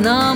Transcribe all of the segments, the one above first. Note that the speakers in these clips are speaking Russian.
нам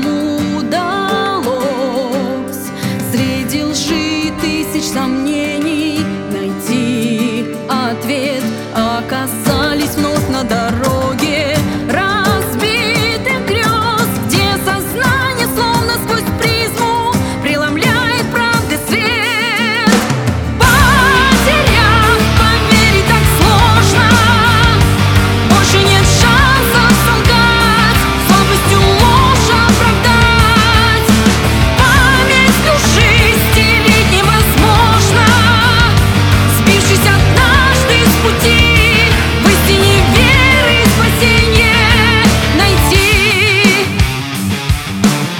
удалось среди лжи тысяч сомнений найти ответ. Оказались вновь на дороге разбитых грез, где сознание словно сквозь призму преломляет правды свет. Потеряв, поверить так сложно, больше нет шансов солгать, слабостью ложь оправдать. Память души стереть невозможно, сбившись однажды с пути, в истине веры спасение найти.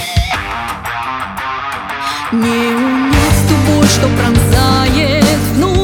Не унять ту боль, что пронзает внутри.